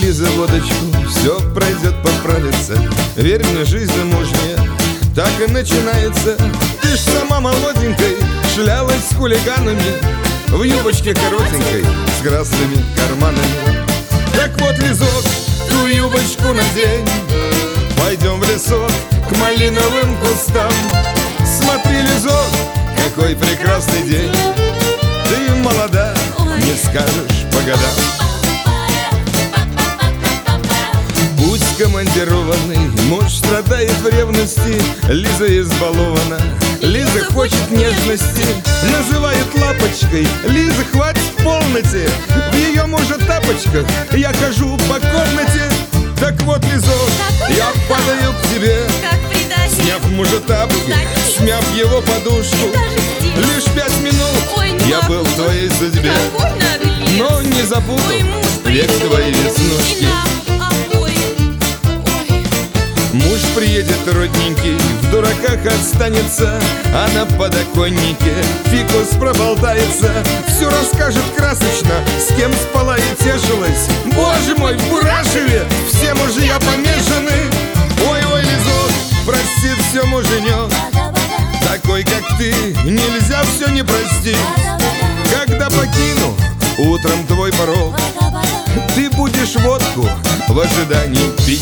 Выпей за водочку, все пройдет, поправится. Верь мне, жизнь замужняя так и начинается. Ты ж сама молоденькой шлялась с хулиганами в юбочке коротенькой с красными карманами. Так вот, Лизок, ту юбочку надень, пойдем в лесок к малиновым кустам. Смотри, Лизок, какой прекрасный день. Ты молода, не скажешь по годам. Путь командированный, муж страдает в ревности. Лиза избалована, Лиза хочет нежности. Называет лапочкой, Лиза, хватит в полноте. В ее мужа тапочках я хожу по комнате. Так вот, Лизок, я падаю к тебе, сняв мужа тапки, смяв его подушку. Лишь 5 минут я был в твоей судьбе, но не забуду век твои веснушки. Муж приедет родненький, в дураках останется, а на подоконнике фикус проболтается. Все расскажет красочно, с кем спала и тешилась. Боже мой, в Бурашеве все мужья помешаны. Ой-ой, Лизок, простит все муженек, такой, как ты, нельзя все не простить. Когда покину утром твой порог, ты будешь водку в ожидании пить.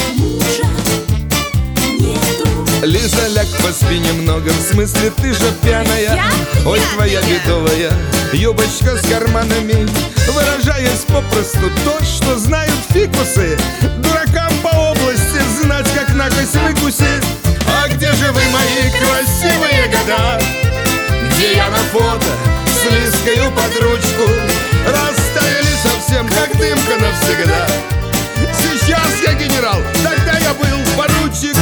Лиза, ляг по спине много, в смысле ты же пьяная. Ой, твоя бедовая юбочка с карманами, выражаясь попросту то, что знают фикусы. Дуракам по области знать, как накось выкусить. А где же вы, мои красивые года? Где я на фото с Лизкою под ручку? Растаяли совсем, как дымка навсегда. Сейчас я генерал, тогда я был поручик.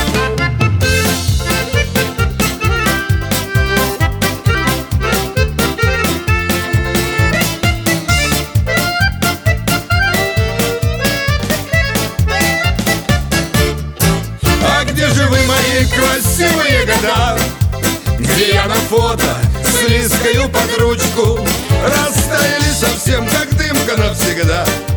А где же вы, мои красивые года? Где я на фото с Лизкою под ручку? Растаяли совсем, как дымка навсегда.